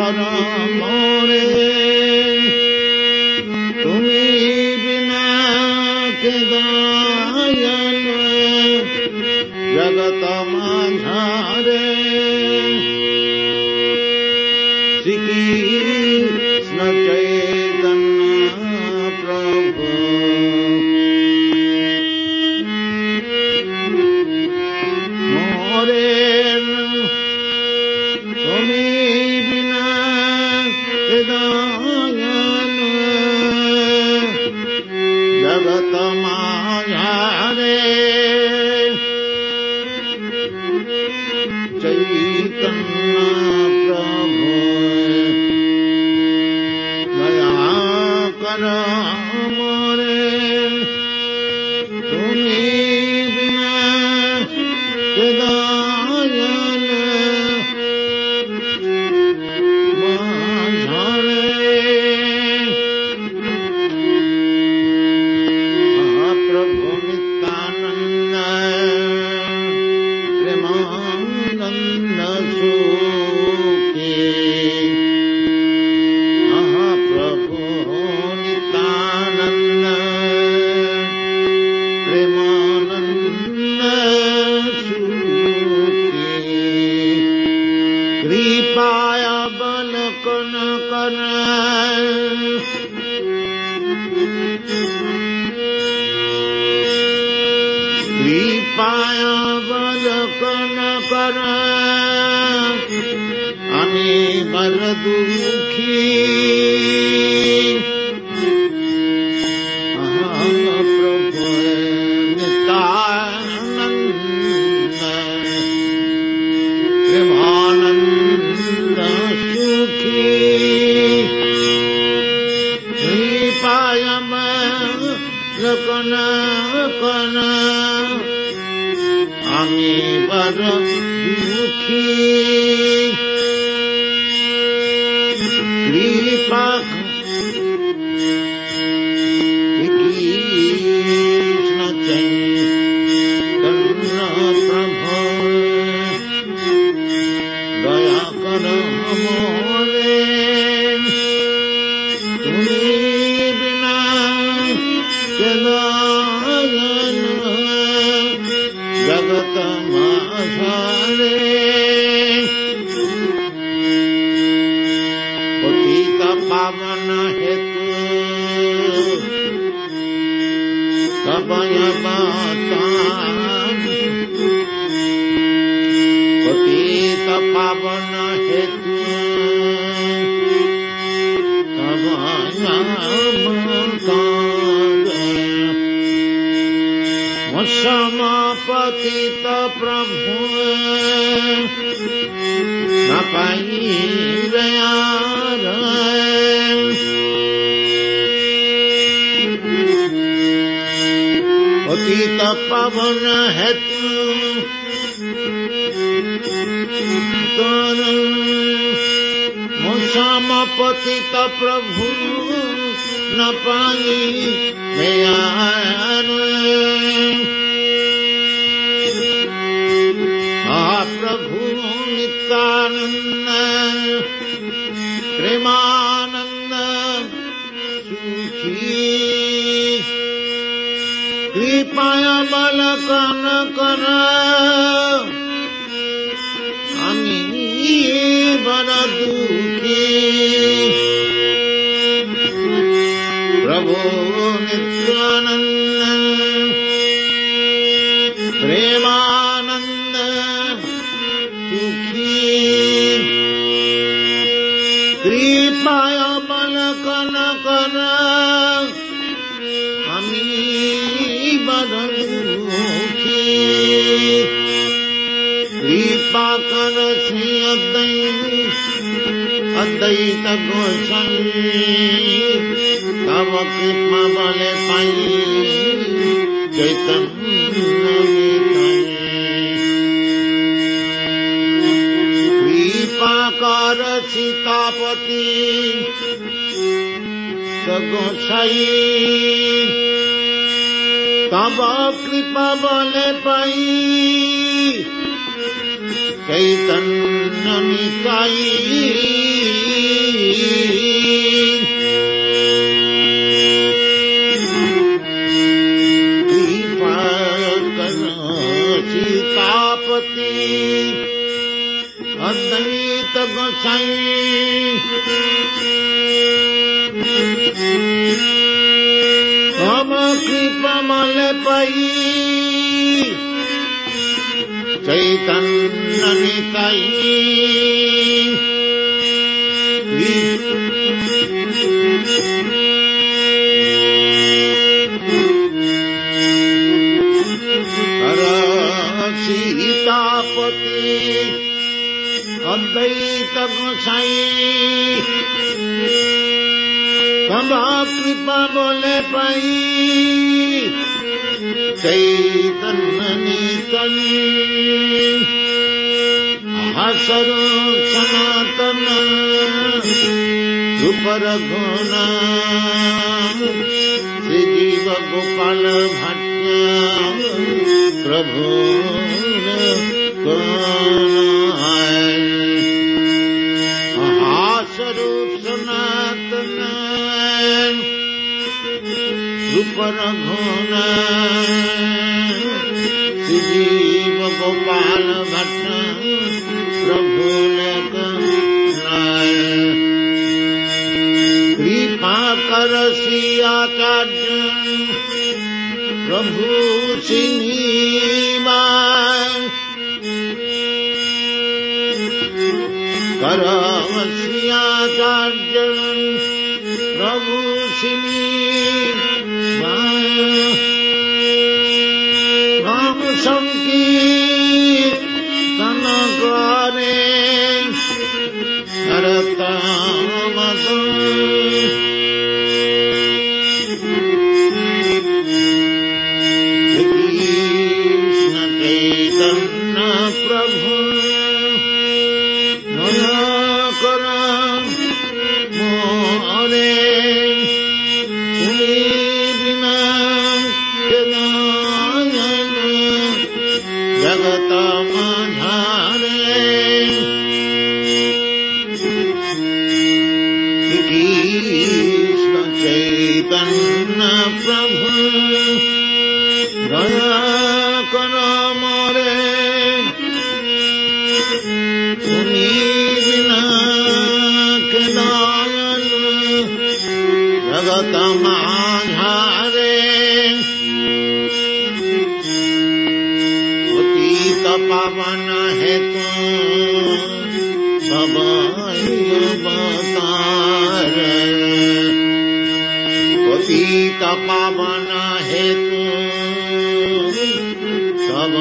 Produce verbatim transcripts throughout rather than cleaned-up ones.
कर मोरे तुम्ही बिना के दयाल जगत माझारे श्री कृष्ण चैतन्य प्रभु मोरे तुम्ही बिना दयाल जगत माझारे चैतन्य प्रभु दया कर मोरे तुम्ही बिना दयाल माझारे महाप्रभु नित्यानंद प्रेमानंद सुखी महाप्रभु नित्यानंद प्रेमानंद सुखी कृपाया बल कन कर कृपाया बल कन कर আমি বড় দুঃখী প্রভু নিত্যানন্দ প্রেমানন্দ সুখী কৃপায় কন কন আমি বড় দুঃখী कृपा कृष्ण चैतन्य प्रभु दया कर मोरे तुम्ही बिना के दयाल जगत माझारे पावन हेतु सबय बतान पतित पावन हेतु सबय बतान समापतित प्रभु न पाई यार पतित पावन हेतु समापतित प्रभु न पाई यार प्रभु नित्यानंद प्रेमानंद सुखी कृपाया बल कन कर আমি বড় দুঃখী प्रभु नित्यानंद प्रेमानंद सुखी कृपाय बल कन कर আমি बड़ दुखी कृपा कर श्री अद्वैत गोसाई तब कृपा बल पाई चैतन्य कृपा कर सीतापति गोसाई तब कृपा बल पाई चैतन्य निताई अद्वैत गोसाई तब कृपा मले पाई चैतन्य निताई सीतापति अद्वैत गोसाई तब कृपा बोले पाई चैतन्य निताई स्वरूप सनातन रूप रघुन श्री जीव गोपाल भट्ट प्रभु स्वरूप सनातन रूप रघुन श्री जीव गोपाल भट्ट प्रभु कृपा कर आचार्य प्रभु सिनीमा करवश्याचार्य प्रभु सिनीमा राम संकीर्तन करे नरतमस कृष्ण चैतन्य प्रभु नया कर मोरे तुम्ही बिना जगत माझारे कृष्ण चैतन्य प्रभु दया कर मोरे तुम्ही बिना के दयालु जगत माझारे पतित पावन हेतु सब अवतार पतित पावन हेतु सब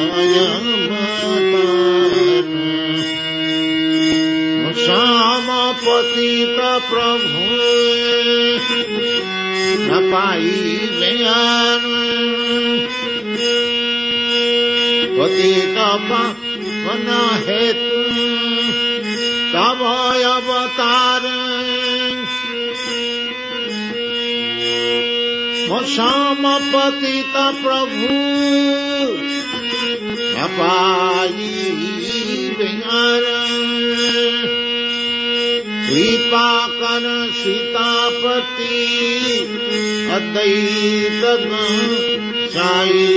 अवतार श्याम पतित प्रभु न पाई बयान पतित पावन हेतु तब अवतार श्याम पतित प्रभु न पाई बयान कृपा कर सीतापति अद्वैत गोसाई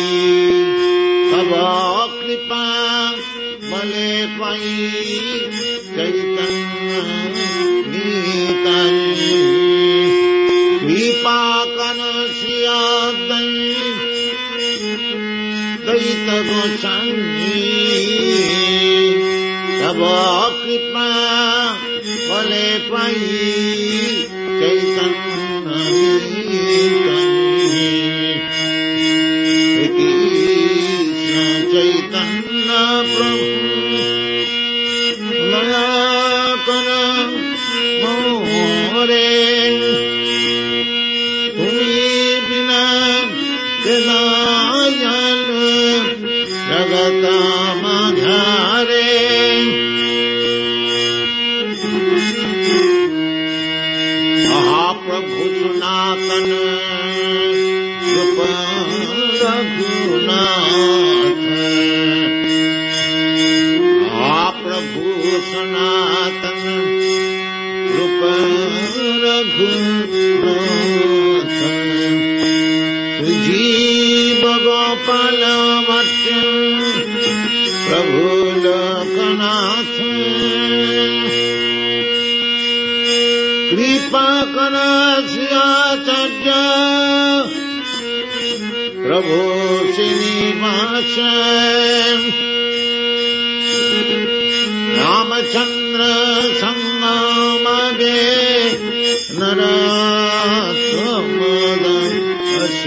तब कृपा मले पाई चैतन्य निताई कृपा कर अद्वैत गोसाई तब कृपा मले पाई चैतन्य कृष्ण चैतन्य प्रभु दया कर मोरे तुम्ही बिना के दयालु जगत माझारे महाप्रभु सनातन रूप रघुनाथ महाप्रभु सनातन रूप रघुनाथ जीव गोपाल भट्ट प्रभु लोकनाथ कृपा कर श्रीआचार्य प्रभु श्रीनिवास रामचंद्र संगमगे नरोत्तमदास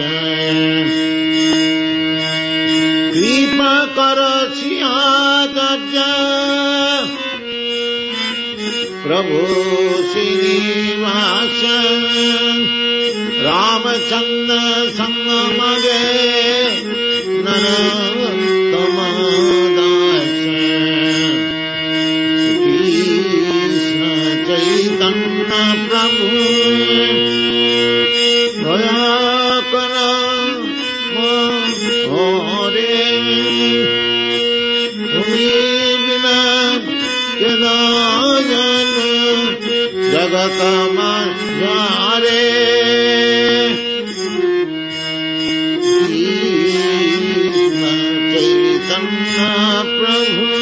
कृपा कर श्रीआचार्य प्रभु श्रीनिवास रामचंद्र संगमगे नरोत्तमदास कृष्ण चैतन्य प्रभु दया कर मोरे तुम्हीं बिना केदारन जगत मारे कृष्ण चैतन्य प्रभु